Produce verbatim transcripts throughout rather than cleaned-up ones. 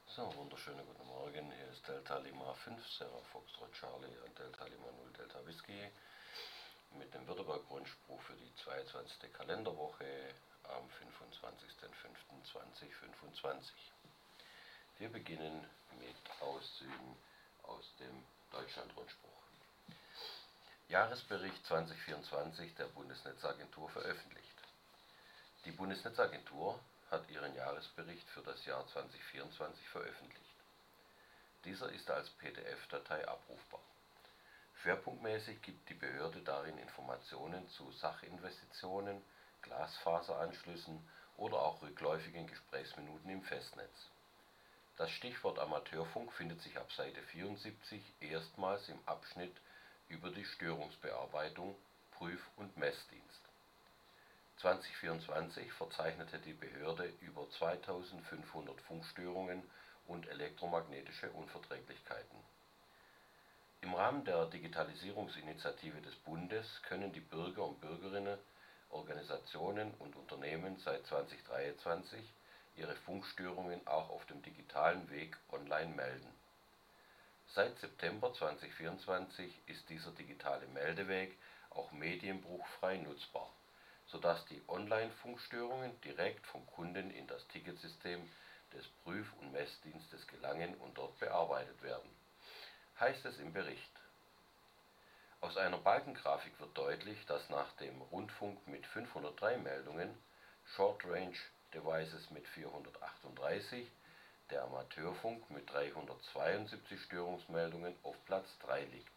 So, wunderschönen guten Morgen. Hier ist Delta Lima fünf, Sierra Foxtrot Charlie und Delta Lima null Delta Whisky mit dem Württemberg-Rundspruch für die zweiundzwanzigste Kalenderwoche am fünfundzwanzigsten fünften zweitausendfünfundzwanzig. Wir beginnen mit Auszügen aus dem Deutschland-Rundspruch. Jahresbericht zweitausendvierundzwanzig der Bundesnetzagentur veröffentlicht. Die Bundesnetzagentur hat ihren Jahresbericht für das Jahr zweitausendvierundzwanzig veröffentlicht. Dieser ist als P D F-Datei abrufbar. Schwerpunktmäßig gibt die Behörde darin Informationen zu Sachinvestitionen, Glasfaseranschlüssen oder auch rückläufigen Gesprächsminuten im Festnetz. Das Stichwort Amateurfunk findet sich ab Seite vierundsiebzig erstmals im Abschnitt über die Störungsbearbeitung, Prüf- und Messdienst. zweitausendvierundzwanzig verzeichnete die Behörde über zweitausendfünfhundert Funkstörungen und elektromagnetische Unverträglichkeiten. Im Rahmen der Digitalisierungsinitiative des Bundes können die Bürger und Bürgerinnen, Organisationen und Unternehmen seit zweitausenddreiundzwanzig ihre Funkstörungen auch auf dem digitalen Weg online melden. Seit September zweitausendvierundzwanzig ist dieser digitale Meldeweg auch medienbruchfrei nutzbar, sodass die Online-Funkstörungen direkt vom Kunden in das Ticketsystem des Prüf- und Messdienstes gelangen und dort bearbeitet werden, heißt es im Bericht. Aus einer Balkengrafik wird deutlich, dass nach dem Rundfunk mit fünfhundertdrei Meldungen, Short Range Devices mit vierhundertachtunddreißig, der Amateurfunk mit dreihundertzweiundsiebzig Störungsmeldungen auf Platz drei liegt.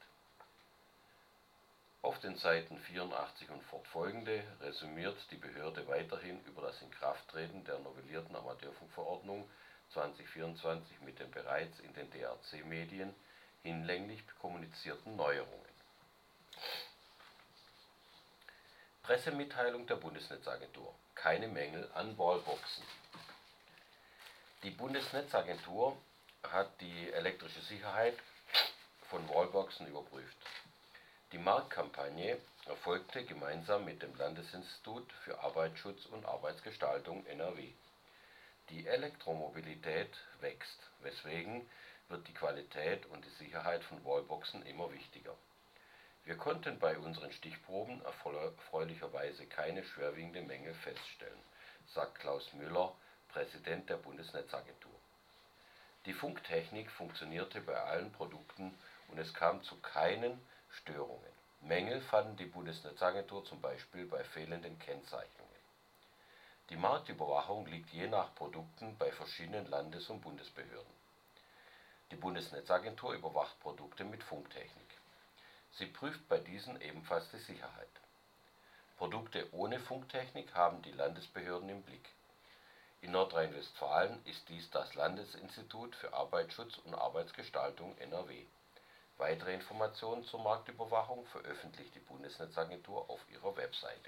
Auf den Seiten vierundachtzig und fortfolgende resümiert die Behörde weiterhin über das Inkrafttreten der novellierten Amateurfunkverordnung zweitausendvierundzwanzig mit den bereits in den D R C-Medien hinlänglich kommunizierten Neuerungen. Pressemitteilung der Bundesnetzagentur: Keine Mängel an Wallboxen. Die Bundesnetzagentur hat die elektrische Sicherheit von Wallboxen überprüft. Die Marktkampagne erfolgte gemeinsam mit dem Landesinstitut für Arbeitsschutz und Arbeitsgestaltung N R W. Die Elektromobilität wächst, weswegen wird die Qualität und die Sicherheit von Wallboxen immer wichtiger. Wir konnten bei unseren Stichproben erfreulicherweise keine schwerwiegenden Mängel feststellen, sagt Klaus Müller, Präsident der Bundesnetzagentur. Die Funktechnik funktionierte bei allen Produkten und es kam zu keinen Störungen. Mängel fanden die Bundesnetzagentur zum Beispiel bei fehlenden Kennzeichnungen. Die Marktüberwachung liegt je nach Produkten bei verschiedenen Landes- und Bundesbehörden. Die Bundesnetzagentur überwacht Produkte mit Funktechnik. Sie prüft bei diesen ebenfalls die Sicherheit. Produkte ohne Funktechnik haben die Landesbehörden im Blick. In Nordrhein-Westfalen ist dies das Landesinstitut für Arbeitsschutz und Arbeitsgestaltung N R W. Weitere Informationen zur Marktüberwachung veröffentlicht die Bundesnetzagentur auf ihrer Webseite.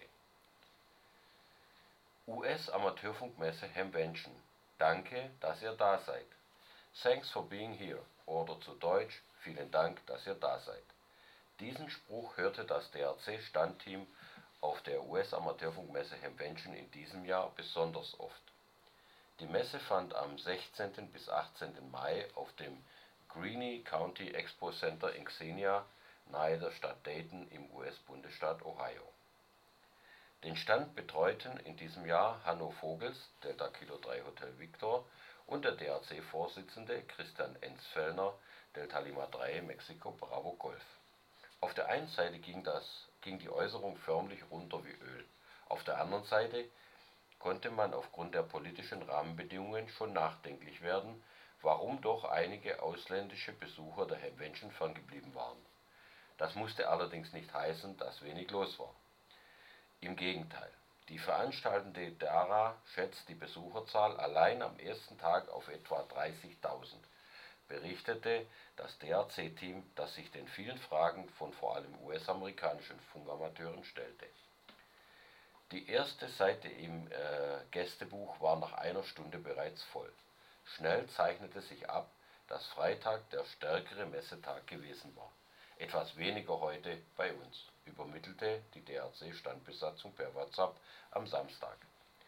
U S-Amateurfunkmesse Hamvention: Danke, dass ihr da seid. Thanks for being here, oder zu Deutsch: Vielen Dank, dass ihr da seid. Diesen Spruch hörte das D R C-Standteam auf der U S-Amateurfunkmesse Hamvention in diesem Jahr besonders oft. Die Messe fand am sechzehnten bis achtzehnten Mai auf dem Greene County Expo Center in Xenia nahe der Stadt Dayton im U S-Bundesstaat Ohio. Den Stand betreuten in diesem Jahr Hanno Vogels, Delta Kilo drei Hotel Victor, und der D R C-Vorsitzende Christian Enzfellner, Delta Lima drei Mexiko Bravo Golf. Auf der einen Seite ging, das, ging die Äußerung förmlich runter wie Öl, auf der anderen Seite konnte man aufgrund der politischen Rahmenbedingungen schon nachdenklich werden, warum doch einige ausländische Besucher der Hamvention ferngeblieben waren. Das musste allerdings nicht heißen, dass wenig los war. Im Gegenteil, die veranstaltende D A R A schätzt die Besucherzahl allein am ersten Tag auf etwa dreißigtausend, berichtete das D R C-Team, das sich den vielen Fragen von vor allem U S-amerikanischen Funkamateuren stellte. Die erste Seite im äh, Gästebuch war nach einer Stunde bereits voll. Schnell zeichnete sich ab, dass Freitag der stärkere Messetag gewesen war. Etwas weniger heute bei uns, übermittelte die D R C-Standbesatzung per WhatsApp am Samstag.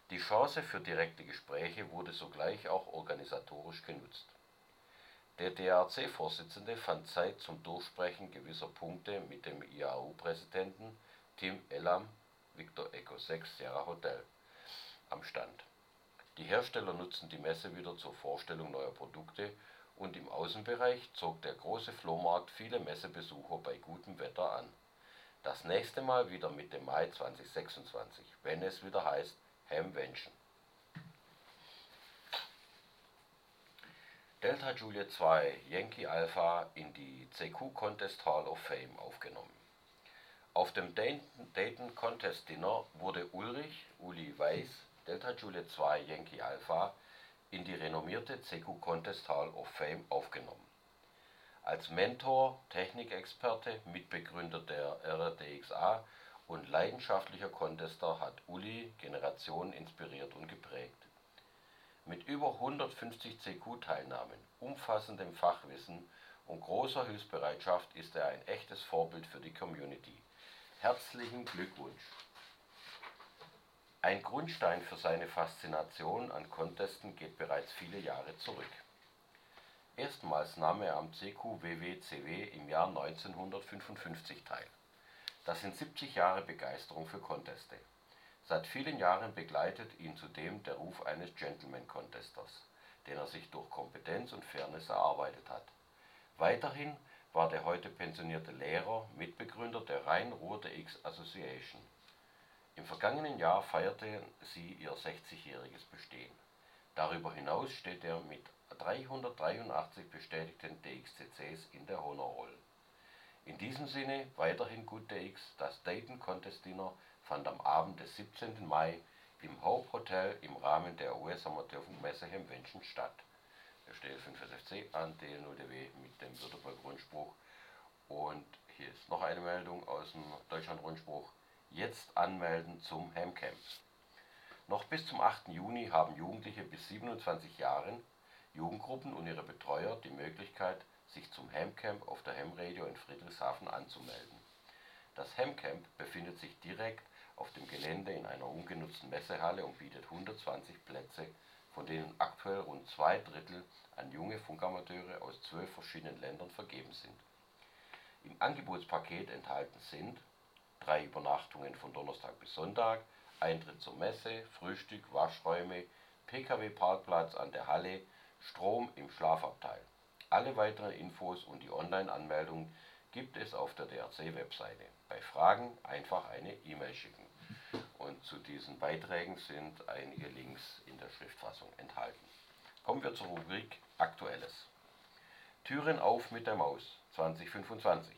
Die Chance für direkte Gespräche wurde sogleich auch organisatorisch genutzt. Der D R C-Vorsitzende fand Zeit zum Durchsprechen gewisser Punkte mit dem I A U-Präsidenten Tim Elam (Victor Echo sechs Sierra Hotel) am Stand. Die Hersteller nutzten die Messe wieder zur Vorstellung neuer Produkte und im Außenbereich zog der große Flohmarkt viele Messebesucher bei gutem Wetter an. Das nächste Mal wieder mit dem Mai zweitausendsechsundzwanzig, wenn es wieder heißt Hamvention. Delta Juliet zwei Yankee Alpha in die C Q Contest Hall of Fame aufgenommen. Auf dem Dayton Contest Dinner wurde Ulrich Uli Weiß, Delta Juliet zwei Yankee Alpha, in die renommierte C Q Contest Hall of Fame aufgenommen. Als Mentor, Technikexperte, Mitbegründer der R D X A und leidenschaftlicher Contester hat Uli Generationen inspiriert und geprägt. Mit über hundertfünfzig C Q-Teilnahmen, umfassendem Fachwissen und großer Hilfsbereitschaft ist er ein echtes Vorbild für die Community. Herzlichen Glückwunsch! Ein Grundstein für seine Faszination an Contesten geht bereits viele Jahre zurück. Erstmals nahm er am C Q W W C W im Jahr neunzehnhundertfünfundfünfzig teil. Das sind siebzig Jahre Begeisterung für Conteste. Seit vielen Jahren begleitet ihn zudem der Ruf eines Gentleman-Contesters, den er sich durch Kompetenz und Fairness erarbeitet hat. Weiterhin war der heute pensionierte Lehrer Mitbegründer der Rhein-Ruhr-D X Association. Im vergangenen Jahr feierte sie ihr sechzigjähriges Bestehen. Darüber hinaus steht er mit dreihundertdreiundachtzig bestätigten D X C Cs in der Honor Roll. In diesem Sinne weiterhin gut D X, das Dayton Contest Dinner fand am Abend des siebzehnten Mai im Hope Hotel im Rahmen der U S-Amateurfunkmesse Hamvention statt. Der S T L fünf S F C an D L null D W mit dem Württemberg-Rundspruch. Und hier ist noch eine Meldung aus dem Deutschland-Rundspruch. Jetzt anmelden zum Hamcamp. Noch bis zum achten Juni haben Jugendliche bis siebenundzwanzig Jahren, Jugendgruppen und ihre Betreuer die Möglichkeit, sich zum Hamcamp auf der Ham Radio in Friedrichshafen anzumelden. Das Hamcamp befindet sich direkt auf dem Gelände in einer ungenutzten Messehalle und bietet hundertzwanzig Plätze, von denen aktuell rund zwei Drittel an junge Funkamateure aus zwölf verschiedenen Ländern vergeben sind. Im Angebotspaket enthalten sind drei Übernachtungen von Donnerstag bis Sonntag, Eintritt zur Messe, Frühstück, Waschräume, P K W-Parkplatz an der Halle, Strom im Schlafabteil. Alle weiteren Infos und die Online-Anmeldung gibt es auf der D R C-Webseite. Bei Fragen einfach eine E-Mail schicken. Und zu diesen Beiträgen sind einige Links in der Schriftfassung enthalten. Kommen wir zur Rubrik Aktuelles. Türen auf mit der Maus zweitausendfünfundzwanzig.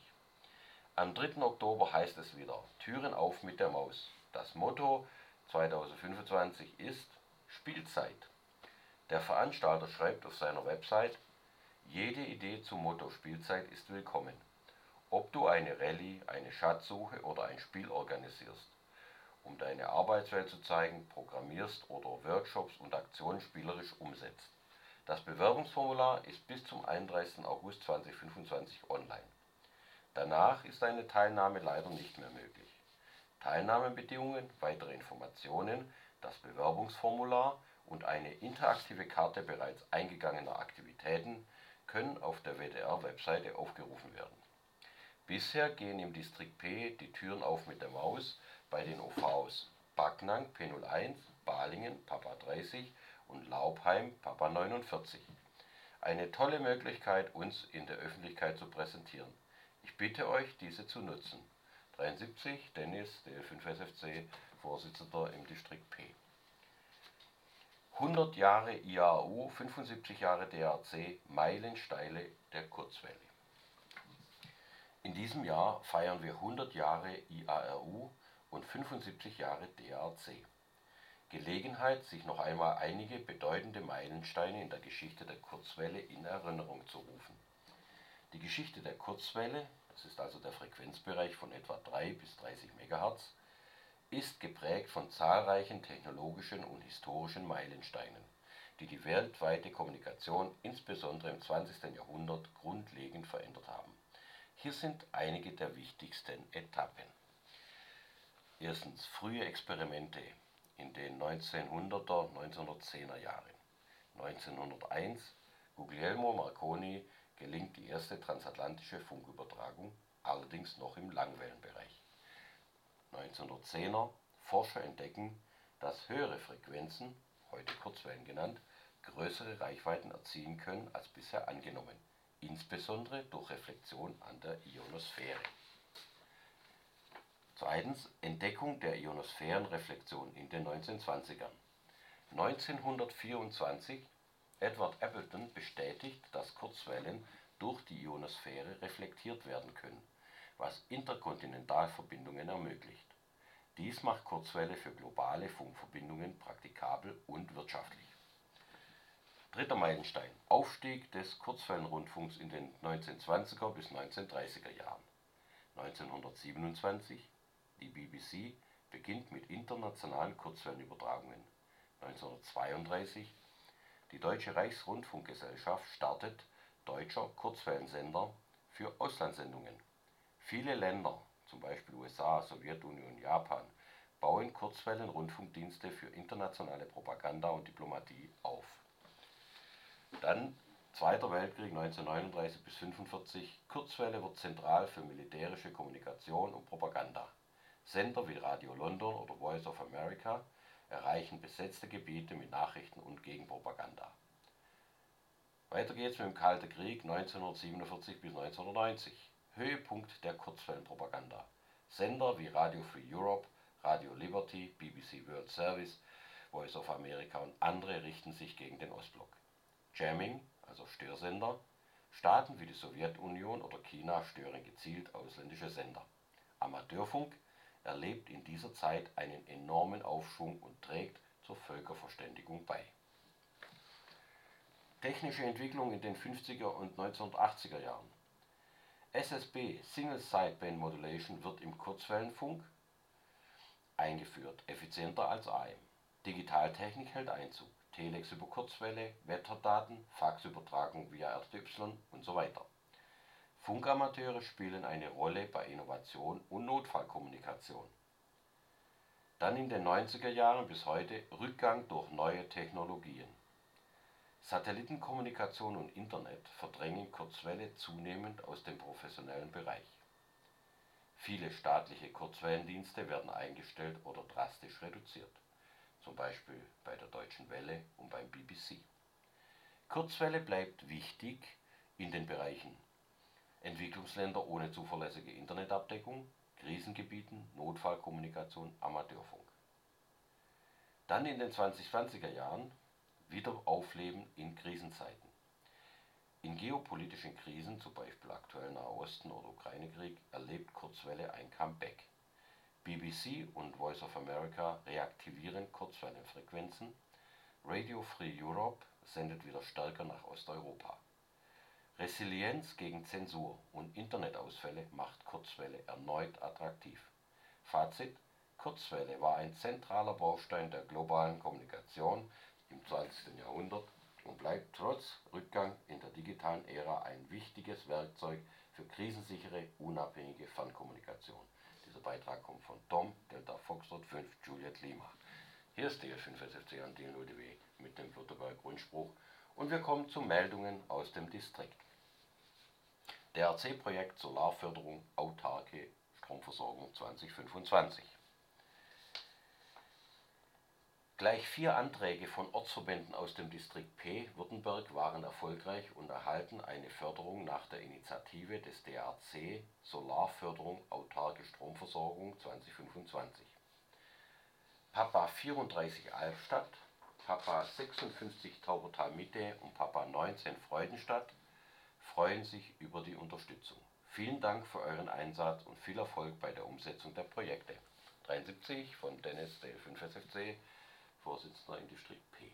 Am dritten Oktober heißt es wieder Türen auf mit der Maus. Das Motto zweitausendfünfundzwanzig ist Spielzeit. Der Veranstalter schreibt auf seiner Website: Jede Idee zum Motto Spielzeit ist willkommen. Ob du eine Rallye, eine Schatzsuche oder ein Spiel organisierst, um deine Arbeitswelt zu zeigen, programmierst oder Workshops und Aktionen spielerisch umsetzt. Das Bewerbungsformular ist bis zum einunddreißigsten August zweitausendfünfundzwanzig online. Danach ist eine Teilnahme leider nicht mehr möglich. Teilnahmebedingungen, weitere Informationen, das Bewerbungsformular und eine interaktive Karte bereits eingegangener Aktivitäten können auf der W D R-Webseite aufgerufen werden. Bisher gehen im Distrikt P die Türen auf mit der Maus bei den O Vs Backnang P null eins, Balingen Papa dreißig und Laubheim Papa neunundvierzig. Eine tolle Möglichkeit, uns in der Öffentlichkeit zu präsentieren. Ich bitte euch, diese zu nutzen. dreiundsiebzig Dennis, D L fünf S F C, Vorsitzender im Distrikt P. hundert Jahre I A U, fünfundsiebzig Jahre D R C, Meilensteine der Kurzwelle. In diesem Jahr feiern wir hundert Jahre I A R U und fünfundsiebzig Jahre D R C. Gelegenheit, sich noch einmal einige bedeutende Meilensteine in der Geschichte der Kurzwelle in Erinnerung zu rufen. Die Geschichte der Kurzwelle, das ist also der Frequenzbereich von etwa drei bis dreißig Megahertz, ist geprägt von zahlreichen technologischen und historischen Meilensteinen, die die weltweite Kommunikation insbesondere im zwanzigsten Jahrhundert grundlegend verändert haben. Hier sind einige der wichtigsten Etappen. Erstens frühe Experimente. in den neunzehnhunderter, neunzehnhundertzehner Jahren. neunzehnhunderteins, Guglielmo Marconi, gelingt die erste transatlantische Funkübertragung, allerdings noch im Langwellenbereich. neunzehnhundertzehner, Forscher entdecken, dass höhere Frequenzen, heute Kurzwellen genannt, größere Reichweiten erzielen können als bisher angenommen, insbesondere durch Reflexion an der Ionosphäre. Zweitens, Entdeckung der Ionosphärenreflexion in den neunzehnhundertzwanzigern. neunzehnhundertvierundzwanzig, Edward Appleton bestätigt, dass Kurzwellen durch die Ionosphäre reflektiert werden können, was Interkontinentalverbindungen ermöglicht. Dies macht Kurzwelle für globale Funkverbindungen praktikabel und wirtschaftlich. Dritter Meilenstein: Aufstieg des Kurzwellenrundfunks in den neunzehnhundertzwanziger bis neunzehnhundertdreißiger Jahren. neunzehnhundertsiebenundzwanzig, die B B C beginnt mit internationalen Kurzwellenübertragungen. neunzehnhundertzweiunddreißig, die Deutsche Reichsrundfunkgesellschaft startet deutscher Kurzwellensender für Auslandssendungen. Viele Länder, zum Beispiel U S A, Sowjetunion, Japan, bauen Kurzwellenrundfunkdienste für internationale Propaganda und Diplomatie auf. Dann Zweiter Weltkrieg neunzehnhundertneununddreißig bis fünfundvierzig, Kurzwelle wird zentral für militärische Kommunikation und Propaganda. Sender wie Radio London oder Voice of America erreichen besetzte Gebiete mit Nachrichten und Gegenpropaganda. Weiter geht's mit dem Kalten Krieg neunzehnhundertsiebenundvierzig bis neunzehnhundertneunzig. Höhepunkt der Kurzwellenpropaganda. Sender wie Radio Free Europe, Radio Liberty, B B C World Service, Voice of America und andere richten sich gegen den Ostblock. Jamming, also Störsender. Staaten wie die Sowjetunion oder China stören gezielt ausländische Sender. Amateurfunk erlebt in dieser Zeit einen enormen Aufschwung und trägt zur Völkerverständigung bei. Technische Entwicklung in den fünfziger und neunzehnhundertachtziger Jahren. S S B, Single Sideband Modulation, wird im Kurzwellenfunk eingeführt, effizienter als A M. Digitaltechnik hält Einzug. Telex über Kurzwelle, Wetterdaten, Faxübertragung via R T Y und so weiter. Funkamateure spielen eine Rolle bei Innovation und Notfallkommunikation. Dann in den neunziger Jahren bis heute Rückgang durch neue Technologien. Satellitenkommunikation und Internet verdrängen Kurzwelle zunehmend aus dem professionellen Bereich. Viele staatliche Kurzwellendienste werden eingestellt oder drastisch reduziert, zum Beispiel bei der Deutschen Welle und beim B B C. Kurzwelle bleibt wichtig in den Bereichen Entwicklungsländer ohne zuverlässige Internetabdeckung, Krisengebieten, Notfallkommunikation, Amateurfunk. Dann in den zwanzigzwanziger Jahren wieder Aufleben in Krisenzeiten. In geopolitischen Krisen, zum Beispiel aktuell Nahe Osten oder Ukraine-Krieg, erlebt Kurzwelle ein Comeback. B B C und Voice of America reaktivieren Kurzwellenfrequenzen. Radio Free Europe sendet wieder stärker nach Osteuropa. Resilienz gegen Zensur und Internetausfälle macht Kurzwelle erneut attraktiv. Fazit: Kurzwelle war ein zentraler Baustein der globalen Kommunikation im zwanzigsten Jahrhundert und bleibt trotz Rückgang in der digitalen Ära ein wichtiges Werkzeug für krisensichere, unabhängige Fernkommunikation. Dieser Beitrag kommt von Tom, Delta Foxtrot fünf, Juliet Lima. Hier ist D L fünf S F C an D L null D W mit dem Württemberg-Rundspruch und wir kommen zu Meldungen aus dem Distrikt. D R C-Projekt Solarförderung autarke Stromversorgung zweitausendfünfundzwanzig. Gleich vier Anträge von Ortsverbänden aus dem Distrikt P Württemberg waren erfolgreich und erhalten eine Förderung nach der Initiative des D R C Solarförderung autarke Stromversorgung zweitausendfünfundzwanzig. Papa vierunddreißig Albstadt, Papa sechsundfünfzig Taubertal Mitte und Papa neunzehn Freudenstadt freuen sich über die Unterstützung. Vielen Dank für euren Einsatz und viel Erfolg bei der Umsetzung der Projekte. dreiundsiebzig von Dennis, D L fünf S F C, Vorsitzender im Distrikt P.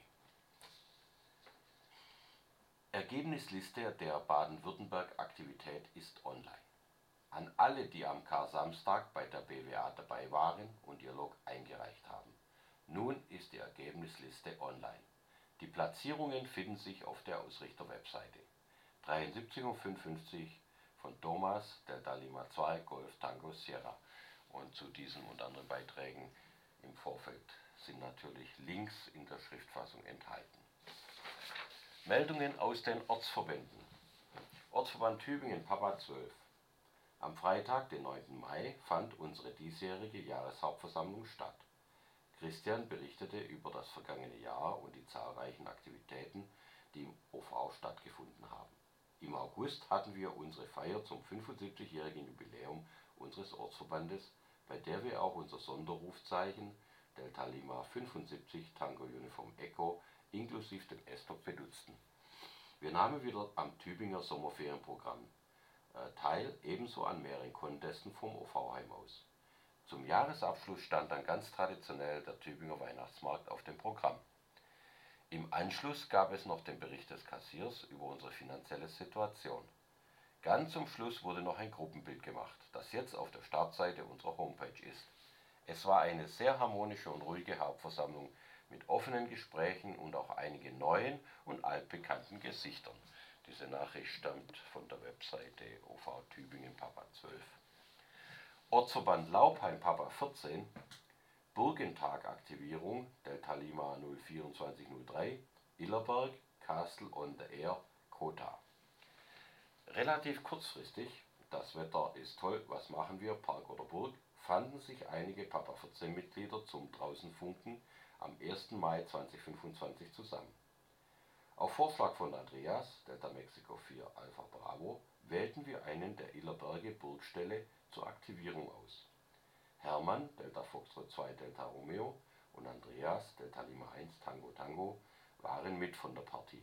Ergebnisliste der Baden-Württemberg-Aktivität ist online. An alle, die am Kar-Samstag bei der B W A dabei waren und ihr Log eingereicht haben. Nun ist die Ergebnisliste online. Die Platzierungen finden sich auf der Ausrichter-Webseite. dreiundsiebzig und fünfundfünfzig von Thomas, Delta Lima zwei, Golf Tango Sierra. Und zu diesen und anderen Beiträgen im Vorfeld sind natürlich Links in der Schriftfassung enthalten. Meldungen aus den Ortsverbänden. Ortsverband Tübingen Papa zwölf. Am Freitag, den neunten Mai, fand unsere diesjährige Jahreshauptversammlung statt. Christian berichtete über das vergangene Jahr und die zahlreichen Aktivitäten, die im O V stattgefunden haben. Im August hatten wir unsere Feier zum fünfundsiebzigjährigen Jubiläum unseres Ortsverbandes, bei der wir auch unser Sonderrufzeichen Delta Lima fünfundsiebzig Tango Uniform Echo inklusive dem S-Top benutzten. Wir nahmen wieder am Tübinger Sommerferienprogramm äh, teil, ebenso an mehreren Contesten vom O V-Heim aus. Zum Jahresabschluss stand dann ganz traditionell der Tübinger Weihnachtsmarkt auf dem Programm. Im Anschluss gab es noch den Bericht des Kassiers über unsere finanzielle Situation. Ganz zum Schluss wurde noch ein Gruppenbild gemacht, das jetzt auf der Startseite unserer Homepage ist. Es war eine sehr harmonische und ruhige Hauptversammlung mit offenen Gesprächen und auch einigen neuen und altbekannten Gesichtern. Diese Nachricht stammt von der Webseite O V Tübingen Papa zwölf. Ortsverband Laupheim Papa vierzehn, Burgentag-Aktivierung Delta Lima null vierundzwanzig null drei, Illerberg, Castle on the Air, Kota. Relativ kurzfristig, das Wetter ist toll, was machen wir, Park oder Burg, fanden sich einige Papa vierzehn Mitglieder zum Draußenfunken am ersten Mai zweitausendfünfundzwanzig zusammen. Auf Vorschlag von Andreas, Delta Mexico vier Alpha Bravo, wählten wir einen der Illerberge Burgställe zur Aktivierung aus. Hermann, Delta Foxtrot zwei Delta Romeo und Andreas, Delta Lima eins Tango Tango, waren mit von der Partie.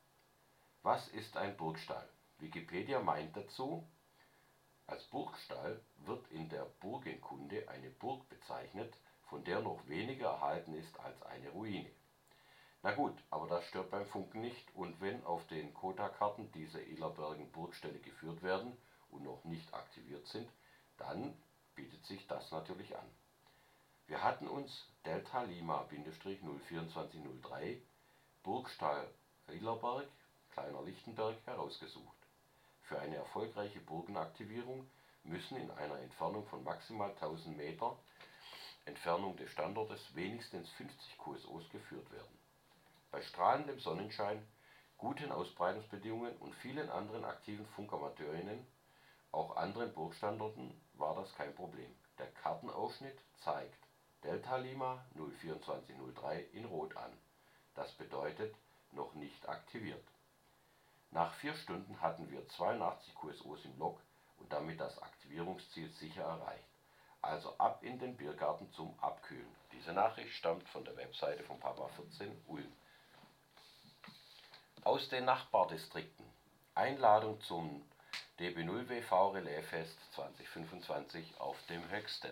Was ist ein Burgstall? Wikipedia meint dazu, als Burgstall wird in der Burgenkunde eine Burg bezeichnet, von der noch weniger erhalten ist als eine Ruine. Na gut, aber das stört beim Funken nicht, und wenn auf den Kota-Karten diese Illerbergen Burgställe geführt werden und noch nicht aktiviert sind, dann bietet sich das natürlich an. Wir hatten uns Delta Lima null vierundzwanzig null drei Burgstall Illerberg, Kleiner Lichtenberg, herausgesucht. Für eine erfolgreiche Burgenaktivierung müssen in einer Entfernung von maximal tausend Meter Entfernung des Standortes wenigstens fünfzig Q S Os geführt werden. Bei strahlendem Sonnenschein, guten Ausbreitungsbedingungen und vielen anderen aktiven Funkamateurinnen, auch anderen Burgstandorten, war das kein Problem. Der Kartenausschnitt zeigt Delta Lima null vierundzwanzig null drei in Rot an. Das bedeutet noch nicht aktiviert. Nach vier Stunden hatten wir zweiundachtzig Q S Os im Log und damit das Aktivierungsziel sicher erreicht. Also ab in den Biergarten zum Abkühlen. Diese Nachricht stammt von der Webseite von Papa vierzehn Ulm. Aus den Nachbardistrikten. Einladung zum D B null W V Relaisfest zweitausendfünfundzwanzig auf dem Höchsten.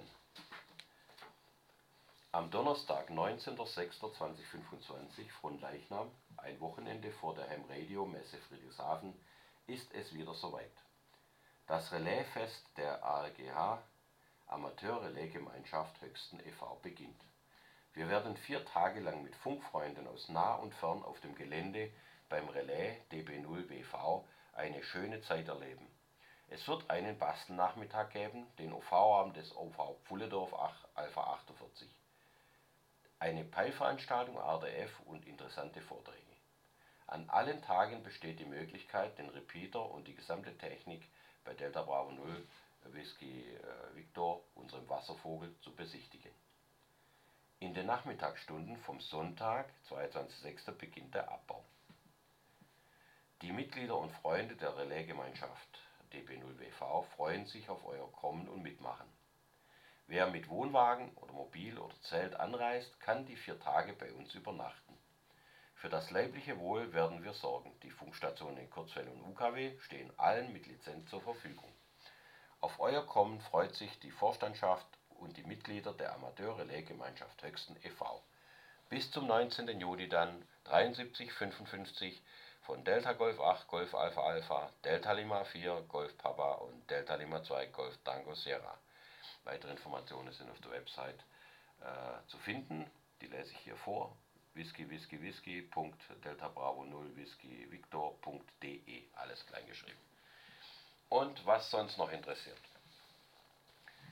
Am Donnerstag, neunzehnter sechster zweitausendfünfundzwanzig, Fronleichnam, ein Wochenende vor der Ham Radio Messe Friedrichshafen, ist es wieder soweit. Das Relaisfest der A R G H Amateur-Relais-Gemeinschaft Höchsten e V beginnt. Wir werden vier Tage lang mit Funkfreunden aus nah und fern auf dem Gelände beim Relais D B null W V eine schöne Zeit erleben. Es wird einen Bastelnachmittag geben, den O V-Abend des O V Pfulledorf Alpha achtundvierzig. Eine Peilveranstaltung A R D F und interessante Vorträge. An allen Tagen besteht die Möglichkeit, den Repeater und die gesamte Technik bei Delta Bravo null Whisky äh, Victor, unserem Wasservogel, zu besichtigen. In den Nachmittagsstunden vom Sonntag, zweiundzwanzigster sechster, beginnt der Abbau. Die Mitglieder und Freunde der Relaisgemeinschaft D B null W V freuen sich auf euer Kommen und Mitmachen. Wer mit Wohnwagen oder Mobil oder Zelt anreist, kann die vier Tage bei uns übernachten. Für das leibliche Wohl werden wir sorgen. Die Funkstationen in Kurzwelle und U K W stehen allen mit Lizenz zur Verfügung. Auf euer Kommen freut sich die Vorstandschaft und die Mitglieder der Amateur-Relais-Gemeinschaft Höchsten e V. Bis zum neunzehnten Juli dann dreiundsiebzig fünfundfünfzig von Delta Golf acht Golf Alpha Alpha, Delta Lima vier Golf Papa und Delta Lima zwei Golf Tango Sierra. Weitere Informationen sind auf der Website äh, zu finden. Die lese ich hier vor. whisky whisky whisky punkt delta bravo null whisky victor punkt de. Alles klein geschrieben. Und was sonst noch interessiert.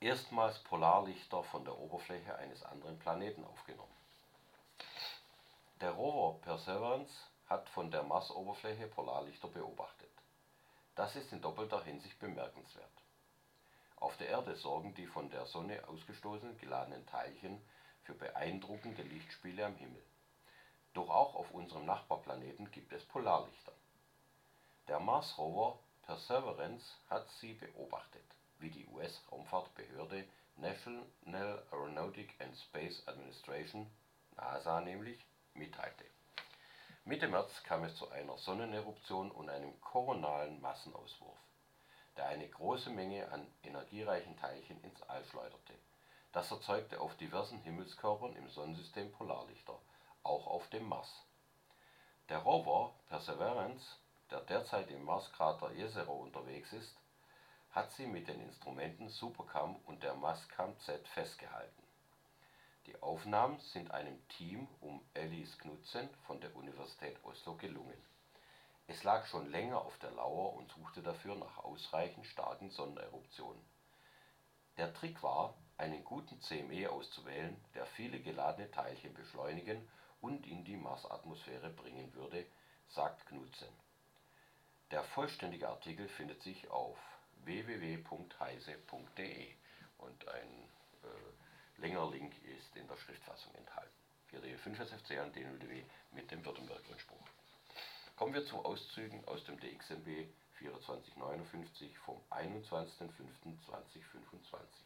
erstmals Polarlichter von der Oberfläche eines anderen Planeten aufgenommen. Der Rover Perseverance hat von der Marsoberfläche Polarlichter beobachtet. Das ist in doppelter Hinsicht bemerkenswert. Auf der Erde sorgen die von der Sonne ausgestoßenen geladenen Teilchen für beeindruckende Lichtspiele am Himmel. Doch auch auf unserem Nachbarplaneten gibt es Polarlichter. Der Mars-Rover Perseverance hat sie beobachtet, wie die U S-Raumfahrtbehörde National Aeronautic and Space Administration, NASA nämlich, mitteilte. Mitte März kam es zu einer Sonneneruption und einem koronalen Massenauswurf, der eine große Menge an energiereichen Teilchen ins All schleuderte. Das erzeugte auf diversen Himmelskörpern im Sonnensystem Polarlichter, auch auf dem Mars. Der Rover Perseverance, der derzeit im Marskrater Jezero unterwegs ist, hat sie mit den Instrumenten SuperCam und der Mastcam Z festgehalten. Die Aufnahmen sind einem Team um Elise Knudsen von der Universität Oslo gelungen. Es lag schon länger auf der Lauer und suchte dafür nach ausreichend starken Sonneneruptionen. Der Trick war, einen guten C M E auszuwählen, der viele geladene Teilchen beschleunigen und in die Marsatmosphäre bringen würde, sagt Knudsen. Der vollständige Artikel findet sich auf w w w punkt heise punkt de und ein äh, längerer Link ist in der Schriftfassung enthalten. Hier der fünf S F C an D null D W mit dem Württemberg-Rundspruch. Kommen wir zu Auszügen aus dem D X M B vierundzwanzig neunundfünfzig vom einundzwanzigsten fünften zweitausendfünfundzwanzig.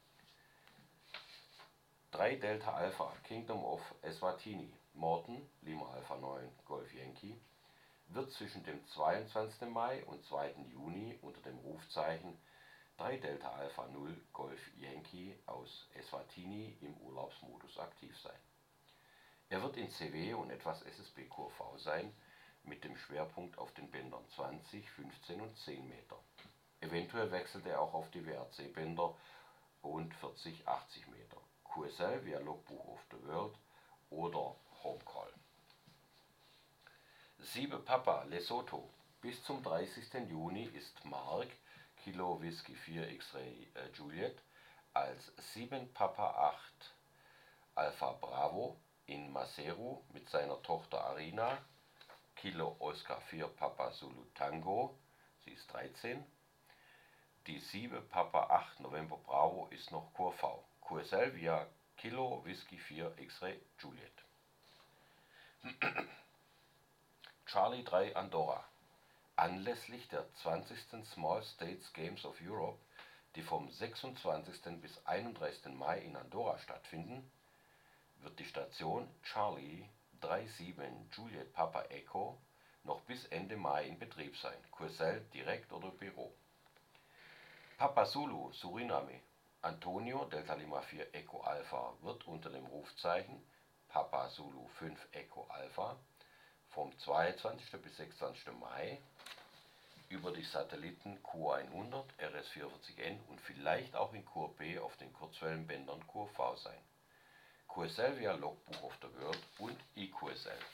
drei Delta Alpha Kingdom of Eswatini Morton Lima Alpha neun Golf Yankee wird zwischen dem zweiundzwanzigsten Mai und zweiten Juni unter dem Rufzeichen drei Delta Alpha null Golf Yankee aus Eswatini im Urlaubsmodus aktiv sein. Er wird in C W und etwas S S B Q V sein, mit dem Schwerpunkt auf den Bändern zwanzig, fünfzehn und zehn Meter. Eventuell wechselt er auch auf die W R C-Bänder und vierzig, achtzig Meter. Q S L via Logbook of the World oder Homecall. sieben Papa Lesotho. Bis zum dreißigsten Juni ist Mark Kilo Whisky vier X-Ray äh, Juliet als sieben Papa acht Alpha Bravo in Maseru mit seiner Tochter Arina Kilo Oscar vier Papa Zulu Tango, sie ist dreizehn. Die sieben Papa acht November Bravo ist noch Q V. Q S L via Kilo Whisky vier X-Ray Juliet. Charlie drei Andorra. Anlässlich der zwanzigsten Small States Games of Europe, die vom sechsundzwanzigsten bis einunddreißigsten Mai in Andorra stattfinden, wird die Station Charlie drei sieben Juliet Papa Echo noch bis Ende Mai in Betrieb sein. Q S L direkt oder Büro. Papa Zulu Suriname Antonio Delta Lima vier Echo Alpha wird unter dem Rufzeichen Papa Zulu fünf Echo Alpha vom zweiundzwanzigsten bis sechsundzwanzigsten Mai über die Satelliten Q hundert, R S vierundvierzig N und vielleicht auch in Q B auf den Kurzwellenbändern Q V sein. Q S L via Logbook of the World und I Q S L.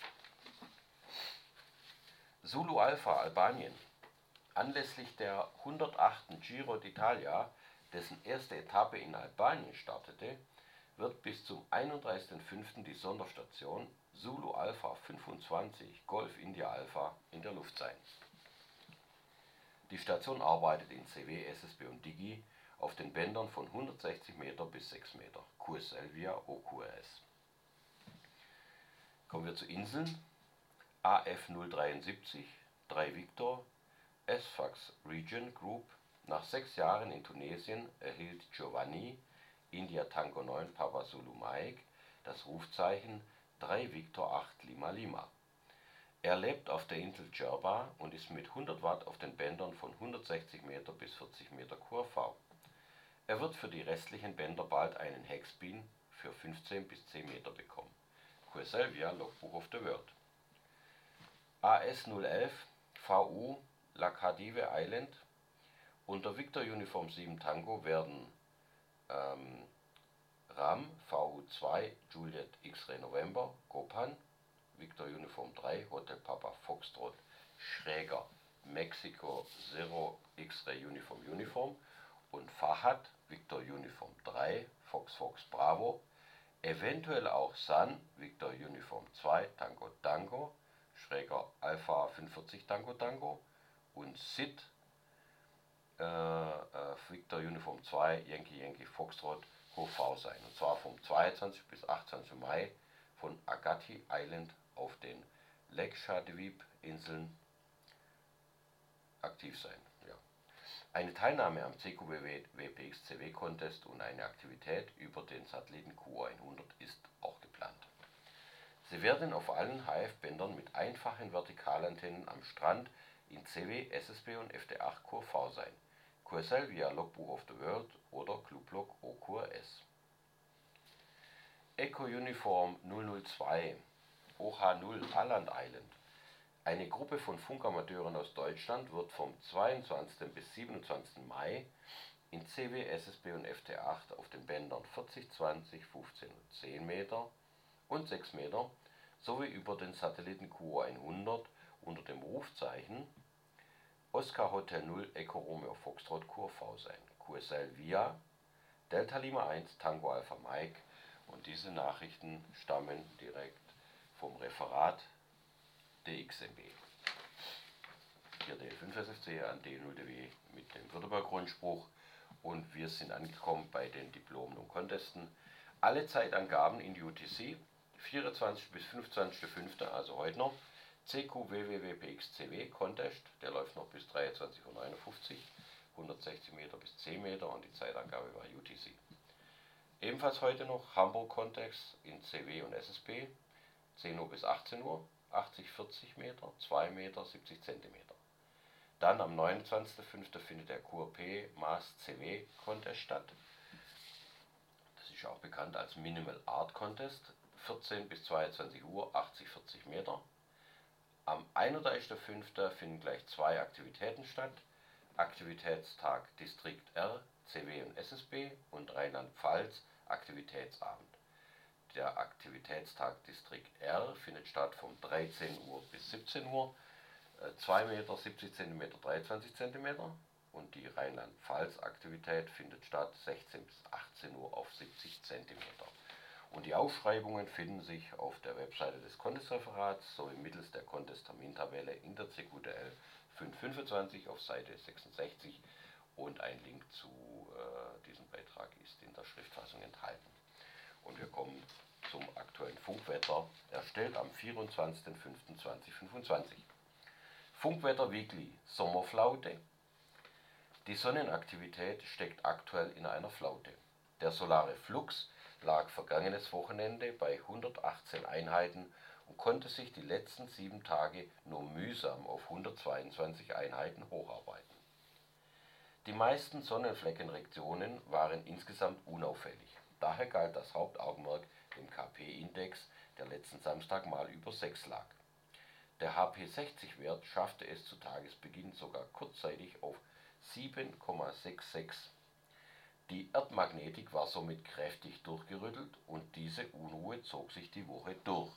Zulu Alpha Albanien. Anlässlich der hundertachten Giro d'Italia, dessen erste Etappe in Albanien startete, wird bis zum einunddreißigsten fünften die Sonderstation Zulu Alpha fünfundzwanzig Golf India Alpha in der Luft sein. Die Station arbeitet in C W, S S B und Digi auf den Bändern von hundertsechzig Meter bis sechs Meter, Q S L via O Q R S. Kommen wir zu Inseln. A F null dreiundsiebzig, drei Victor, S-Fax Region Group. Nach sechs Jahren in Tunesien erhielt Giovanni, India Tango neun Papa Zulu Mike, das Rufzeichen drei Victor acht Lima Lima. Er lebt auf der Insel Djerba und ist mit hundert Watt auf den Bändern von hundertsechzig Meter bis vierzig Meter Q R V. Er wird für die restlichen Bänder bald einen Hexbeam für fünfzehn bis zehn Meter bekommen. Q S L via Logbook of the World. A S null elf V U Laccadive Island. Unter Victor Uniform sieben Tango werden ähm, Ram V U zwei Juliet X-Ray November Gopan, Victor Uniform drei Hotel Papa Foxtrot Schräger Mexico Zero X-Ray Uniform Uniform und Fahad, Victor Uniform drei, Fox Fox Bravo, eventuell auch Sun, Victor Uniform zwei, Tango Tango, Schräger Alpha fünfundvierzig Tango Tango und Sid, äh, äh, Victor Uniform zwei, Yankee Yankee Foxtrot Q V sein. Und zwar vom zweiundzwanzigsten bis achtundzwanzigsten Mai von Agatti Island auf den Lakshadweep-Inseln aktiv sein. Ja. Eine Teilnahme am C Q W P X C W Contest und eine Aktivität über den Satelliten Q hundert ist auch geplant. Sie werden auf allen H F-Bändern mit einfachen Vertikalantennen am Strand in C W, S S B und F D acht Q V sein. Q S L via Logbook of the World oder Clublog O Q R S. Echo Uniform null null zwei, O H null Aland Island. Eine Gruppe von Funkamateuren aus Deutschland wird vom zweiundzwanzigsten bis siebenundzwanzigsten Mai in C W, S S B und F T acht auf den Bändern vierzig, zwanzig, fünfzehn und zehn Meter und sechs Meter sowie über den Satelliten Q hundert unter dem Rufzeichen Oscar Hotel null Echo Romeo Foxtrot Q V sein. Q S L via Delta Lima eins Tango Alpha Mike, und diese Nachrichten stammen direkt vom Referat D X M B. Hier D fünf S F C an D null D W mit dem Württemberg-Rundspruch, und wir sind angekommen bei den Diplomen und Contesten. Alle Zeitangaben in U T C, vierundzwanzigsten bis fünfundzwanzigsten fünften, also heute noch. C Q W W P X C W Contest, der läuft noch bis dreiundzwanzig Uhr neunundfünfzig, hundertsechzig Meter bis zehn Meter, und die Zeitangabe war U T C. Ebenfalls heute noch Hamburg Contest in C W und S S B, zehn Uhr bis achtzehn Uhr, achtzig, vierzig Meter, zwei Meter, siebzig Zentimeter. Dann am neunundzwanzigsten fünften findet der Q R P Maß C W Contest statt. Das ist auch bekannt als Minimal Art Contest, vierzehn bis zweiundzwanzig Uhr, achtzig, vierzig Meter. Am einunddreißigsten fünften finden gleich zwei Aktivitäten statt. Aktivitätstag Distrikt R, C W und S S B und Rheinland-Pfalz Aktivitätsabend. Der Aktivitätstag Distrikt R findet statt von dreizehn Uhr bis siebzehn Uhr, zwei Meter, siebzig Zentimeter, dreiundzwanzig Zentimeter, und die Rheinland-Pfalz Aktivität findet statt sechzehn bis achtzehn Uhr auf siebzig Zentimeter. Und die Ausschreibungen finden sich auf der Webseite des Contest-Referats sowie mittels der Contest-Termintabelle in der C Q D L fünfhundertfünfundzwanzig auf Seite sechsundsechzig, und ein Link zu äh, diesem Beitrag ist in der Schriftfassung enthalten. Und wir kommen zum aktuellen Funkwetter, erstellt am vierundzwanzigsten fünften zweitausendfünfundzwanzig. Funkwetter Weekly, Sommerflaute. Die Sonnenaktivität steckt aktuell in einer Flaute. Der solare Flux lag vergangenes Wochenende bei hundertachtzehn Einheiten und konnte sich die letzten sieben Tage nur mühsam auf hundertzweiundzwanzig Einheiten hocharbeiten. Die meisten Sonnenfleckenregionen waren insgesamt unauffällig. Daher galt das Hauptaugenmerk dem K P-Index, der letzten Samstag mal über sechs lag. Der H P sechzig Wert schaffte es zu Tagesbeginn sogar kurzzeitig auf sieben Komma sechsundsiebzig. Die Erdmagnetik war somit kräftig durchgerüttelt, und diese Unruhe zog sich die Woche durch.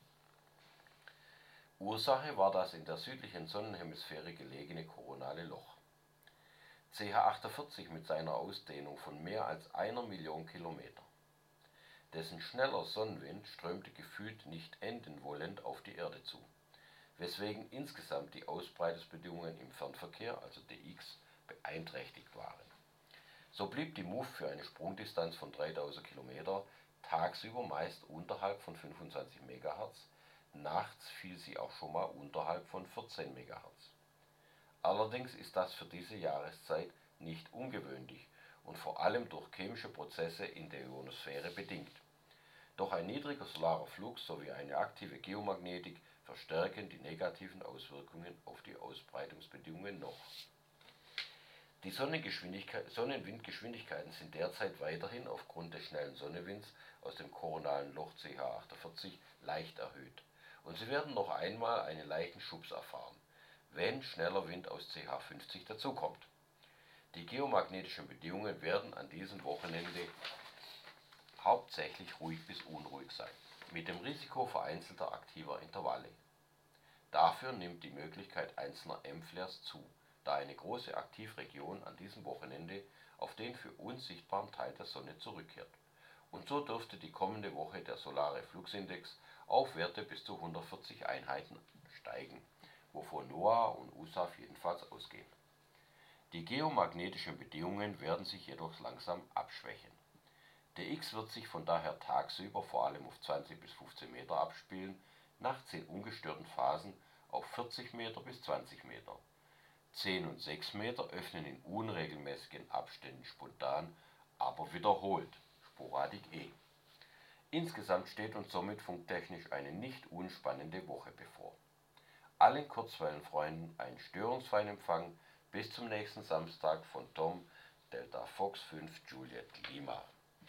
Ursache war das in der südlichen Sonnenhemisphäre gelegene koronale Loch. C H achtundvierzig mit seiner Ausdehnung von mehr als einer Million Kilometer. Dessen schneller Sonnenwind strömte gefühlt nicht enden wollend auf die Erde zu, weswegen insgesamt die Ausbreitungsbedingungen im Fernverkehr, also D X, beeinträchtigt waren. So blieb die M U F für eine Sprungdistanz von dreitausend Kilometer tagsüber meist unterhalb von fünfundzwanzig Megahertz, nachts fiel sie auch schon mal unterhalb von vierzehn Megahertz. Allerdings ist das für diese Jahreszeit nicht ungewöhnlich und vor allem durch chemische Prozesse in der Ionosphäre bedingt. Doch ein niedriger solarer Flux sowie eine aktive Geomagnetik verstärken die negativen Auswirkungen auf die Ausbreitungsbedingungen noch. Die Sonnenwindgeschwindigkeiten sind derzeit weiterhin aufgrund des schnellen Sonnenwinds aus dem koronalen Loch C H achtundvierzig leicht erhöht, und sie werden noch einmal einen leichten Schubs erfahren, wenn schneller Wind aus C H fünfzig dazukommt. Die geomagnetischen Bedingungen werden an diesem Wochenende hauptsächlich ruhig bis unruhig sein, mit dem Risiko vereinzelter aktiver Intervalle. Dafür nimmt die Möglichkeit einzelner M-Flares zu, da eine große Aktivregion an diesem Wochenende auf den für uns sichtbaren Teil der Sonne zurückkehrt. Und so dürfte die kommende Woche der solare Fluxindex auf Werte bis zu hundertvierzig Einheiten steigen, wovon NOAA und U S A F jedenfalls ausgehen. Die geomagnetischen Bedingungen werden sich jedoch langsam abschwächen. Der X wird sich von daher tagsüber vor allem auf zwanzig bis fünfzehn Meter abspielen, nachts in ungestörten Phasen auf vierzig Meter bis zwanzig Meter. zehn und sechs Meter öffnen in unregelmäßigen Abständen spontan, aber wiederholt, Sporadik E. Insgesamt steht uns somit funktechnisch eine nicht unspannende Woche bevor. Allen Kurzwellenfreunden einen störungsfreien Empfang bis zum nächsten Samstag von Tom Delta Fox fünf Juliet Lima.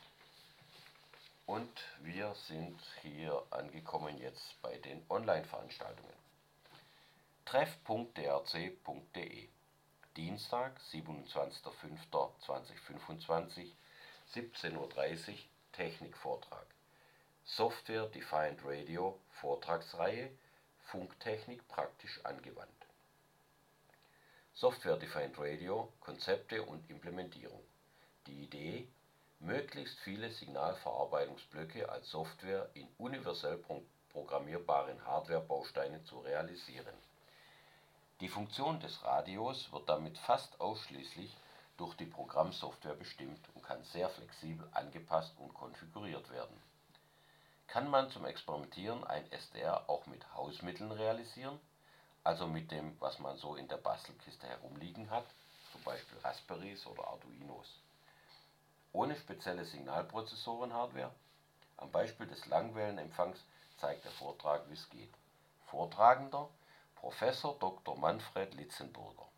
Und wir sind hier angekommen jetzt bei den Online-Veranstaltungen. treff punkt d r c punkt d e Dienstag, siebenundzwanzigster fünfter zweitausendfünfundzwanzig, siebzehn Uhr dreißig, Technikvortrag. Software Defined Radio, Vortragsreihe, Funktechnik praktisch angewandt. Software Defined Radio, Konzepte und Implementierung. Die Idee, möglichst viele Signalverarbeitungsblöcke als Software in universell programmierbaren Hardware-Bausteinen zu realisieren. Die Funktion des Radios wird damit fast ausschließlich durch die Programmsoftware bestimmt und kann sehr flexibel angepasst und konfiguriert werden. Kann man zum Experimentieren ein S D R auch mit Hausmitteln realisieren, also mit dem, was man so in der Bastelkiste herumliegen hat, zum Beispiel Raspberries oder Arduinos. Ohne spezielle Signalprozessoren-Hardware? Am Beispiel des Langwellenempfangs zeigt der Vortrag, wie es geht. Vortragender Professor Doktor Manfred Litzenburger.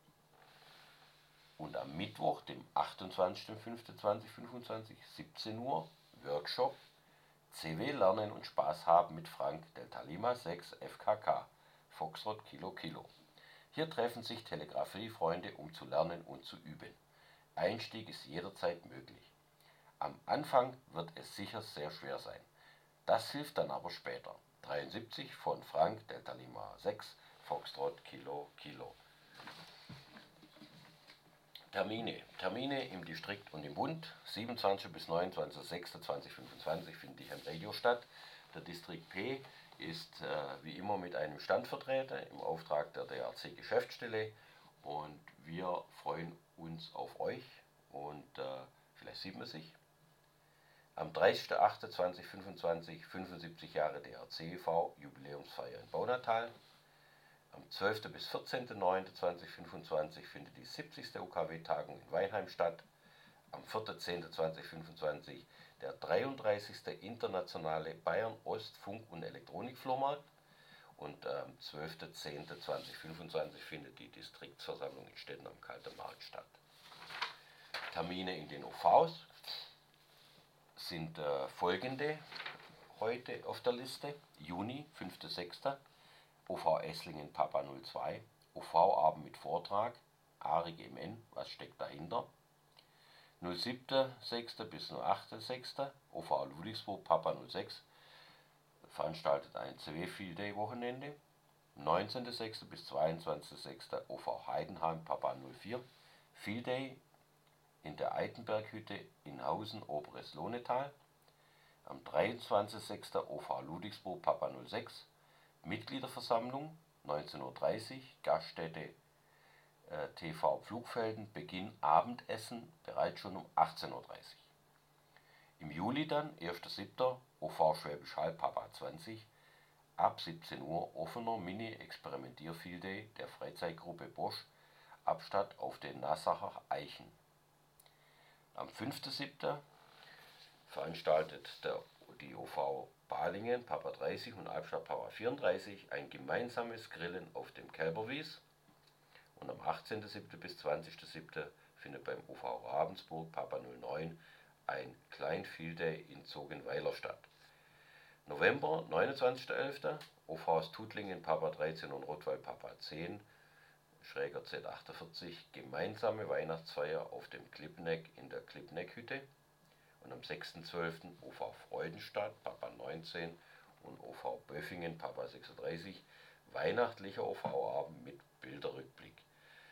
Und am Mittwoch, dem achtundzwanzigster fünfter zweitausendfünfundzwanzig, siebzehn Uhr, Workshop C W Lernen und Spaß haben mit Frank Delta Lima sechs F K K, Foxtrot Kilo Kilo. Hier treffen sich Telegrafiefreunde, um zu lernen und zu üben. Einstieg ist jederzeit möglich. Am Anfang wird es sicher sehr schwer sein. Das hilft dann aber später. dreiundsiebzig von Frank Delta Lima sechs Foxtrot Kilo Kilo. Termine. Termine im Distrikt und im Bund. siebenundzwanzigster bis neunundzwanzigster sechster zweitausendfünfundzwanzig finden die im Radio statt. Der Distrikt P ist äh, wie immer mit einem Standvertreter im Auftrag der D R C Geschäftsstelle und wir freuen uns auf euch und äh, vielleicht sieht man sich. Am dreißigster achter zweitausendfünfundzwanzig, fünfundsiebzig Jahre D R C e V, Jubiläumsfeier in Baunatal. Am zwölfter bis vierzehnter neunter zweitausendfünfundzwanzig findet die siebzigste U K W-Tagung in Weinheim statt. Am vierter zehnter zweitausendfünfundzwanzig der dreiunddreißigste internationale Bayern-Ost-Funk- und Elektronik-Flohmarkt. Und am zwölfter zehnter zweitausendfünfundzwanzig findet die Distriktsversammlung in Stetten am Kalten Markt statt. Termine in den O Vs sind äh, folgende heute auf der Liste. Juni, fünfter sechster O V Esslingen Papa null zwei, O V-Abend mit Vortrag, A R I G M N, was steckt dahinter? siebter sechster bis achter sechster O V Ludwigsburg Papa null sechs veranstaltet ein C W Field Day Wochenende. neunzehnter sechster bis zweiundzwanzigster sechster O V Heidenheim Papa null vier Field Day in der Eitenberghütte in Hausen Oberes Lohnetal. Am dreiundzwanzigster sechster O V Ludwigsburg Papa null sechs Mitgliederversammlung neunzehn Uhr dreißig, Gaststätte äh, T V Pflugfelden, Beginn Abendessen bereits schon um achtzehn Uhr dreißig. Im Juli dann, erster siebter O V Schwäbisch Hall Papa zwanzig, ab siebzehn Uhr offener Mini-Experimentier-Field Day der Freizeitgruppe Bosch, Abstatt auf den Nassacher Eichen. Am fünfter siebter veranstaltet der, die O V Balingen Papa dreißig und Albstadt Papa vierunddreißig ein gemeinsames Grillen auf dem Kälberwies. Und am achtzehnter siebter bis zwanzigster siebter findet beim O V Ravensburg Papa null neun ein Klein-Field Day in Zogenweiler statt. November, neunundzwanzigster elfter O Vs Tuttlingen Papa dreizehn und Rottweil Papa zehn, Schräger Z achtundvierzig, gemeinsame Weihnachtsfeier auf dem Klippneck in der Klippneck-Hütte. Und am sechster zwölfter O V Freudenstadt Papa neunzehn und O V Böffingen Papa sechsunddreißig, weihnachtlicher O V-Abend mit Bilderrückblick. Hier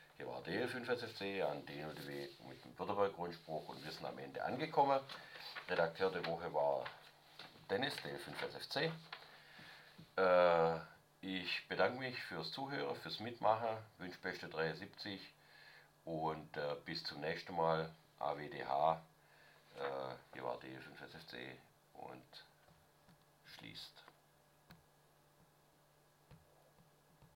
D L fünf S F C, an D N O D W mit dem Württemberg-Rundspruch und wir sind am Ende angekommen. Redakteur der Woche war Dennis, D L fünf S F C. Äh, ich bedanke mich fürs Zuhören, fürs Mitmachen, wünsche beste dreiundsiebzig und äh, bis zum nächsten Mal. A W D H, äh, hier war D L fünf S F C und schließt.